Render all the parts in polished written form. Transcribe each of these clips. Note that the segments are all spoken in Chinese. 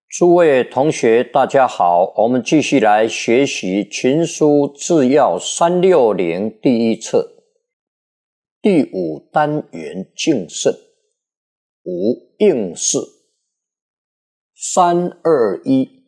诸位同学，大家好，我们继续来学习《群书治要360》第一册第5单元敬慎5应试321。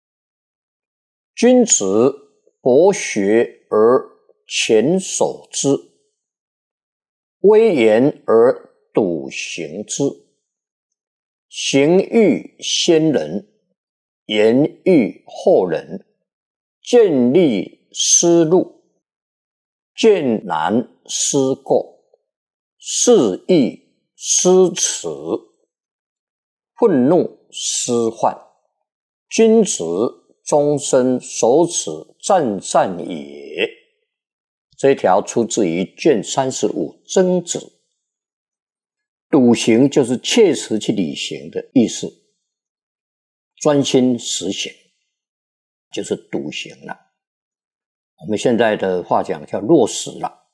君子博学而前守之，威严而笃行之。行欲先人，言欲后人，见利思路，见难思过，事易思迟，愤怒思患。君子终身守此战战也。这一条出自于卷35曾子。笃行就是切实去履行的意思，专心实行就是笃行了。我们现在的话讲叫落实了。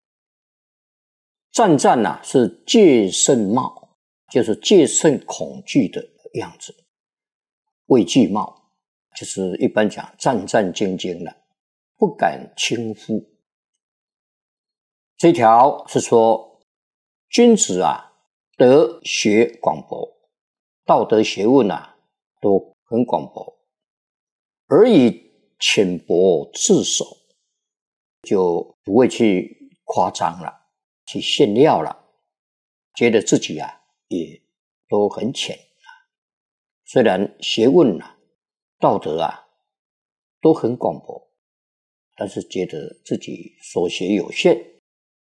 战战是戒慎貌，就是戒慎恐惧的样子。畏惧貌就是一般讲战战兢兢了，不敢轻忽。这条是说君子德学广博，道德学问都很广博，而以浅薄自守，就不会去夸张了，去炫耀了，觉得自己也都很浅。虽然学问道德都很广博，但是觉得自己所学有限，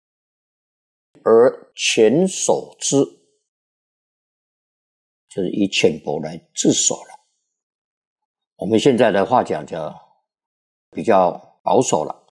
而前守之，就是以浅薄来自守了。我们现在的话讲叫比较保守了。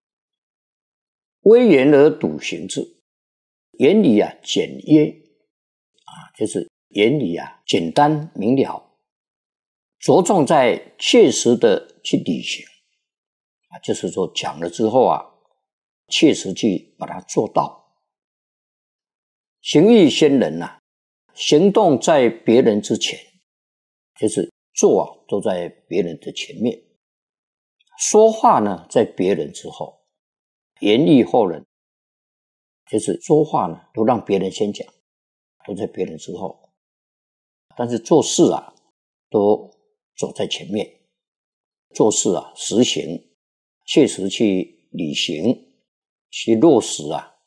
威严而笃行之，言语简约就是言语简单明了，着重在切实的去履行就是说讲了之后切实去把它做到。行欲先人行动在别人之前，就是做都在别人的前面，说话呢在别人之后，言语后人，就是说话呢都让别人先讲，都在别人之后，但是做事都走在前面，做事实行，切实去履行，去落实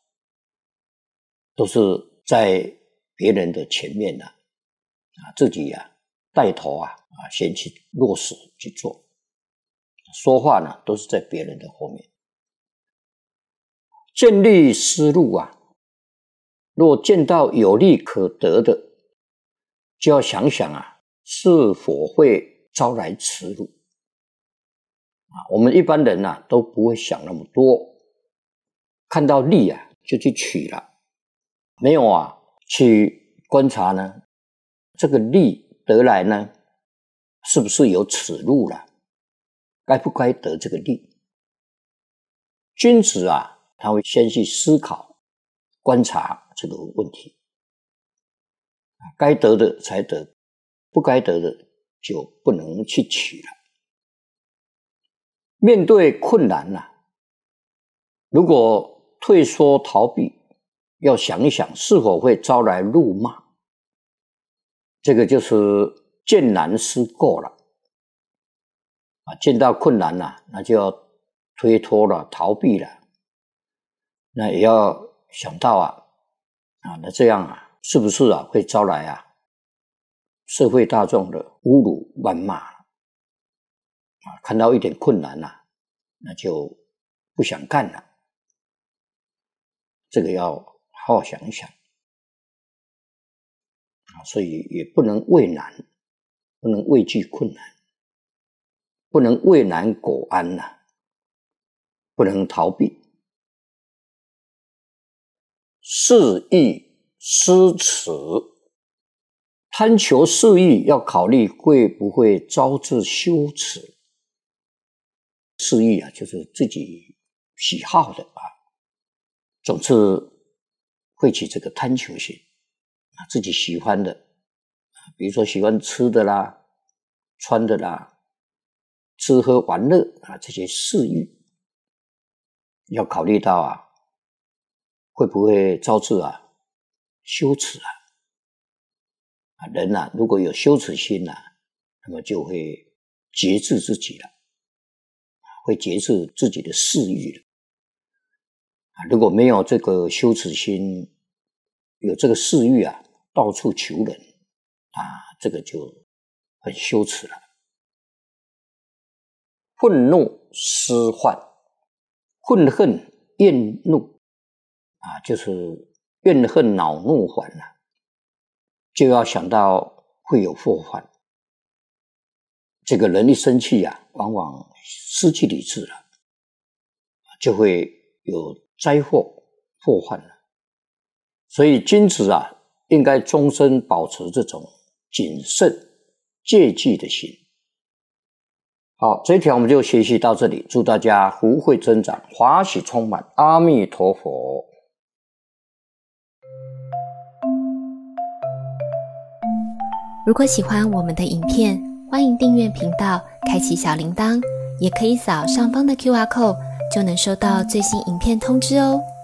都是在别人的前面自己带头先去落实去做，说话呢都是在别人的后面。见利思路若见到有利可得的，就要想想是否会招来耻辱我们一般人都不会想那么多，看到利就去取了，没有去观察呢这个利得来呢是不是有耻辱了，该不该得这个利。君子他会先去思考观察这个问题，该得的才得，不该得的就不能去取了。面对困难如果退缩逃避，要想一想是否会招来辱骂，这个就是见难思过了见到困难那就要推脱了，逃避了，那也要想到那这样是不是会招来社会大众的侮辱谩骂看到一点困难那就不想干了，这个要好好想一想所以也不能畏难，不能畏惧困难，不能畏难苟安不能逃避。事易思迟，贪求事易要考虑会不会招致羞耻。事易就是自己喜好的总是会起这个贪求心自己喜欢的比如说喜欢吃的啦穿的啦，吃喝玩乐啊，这些嗜欲，要考虑到啊，会不会招致啊羞耻啊？人啊，如果有羞耻心啊，那么就会节制自己了，会节制自己的嗜欲了。如果没有这个羞耻心，有这个嗜欲啊，到处求人啊，这个就很羞耻了。愤怒思患，愤恨厌怒啊，就是怨恨恼怒烦啊，就要想到会有祸患。这个人一生气啊，往往失去理智了，就会有灾祸祸患了。所以君子啊，应该终身保持这种谨慎戒忌的心。好，这一条我们就学习到这里，祝大家福慧增长，华喜充满，阿弥陀佛。 如果喜欢我们的影片，欢迎订阅频道，开启小铃铛，也可以扫上方的 QR code，就能收到最新影片通知哦。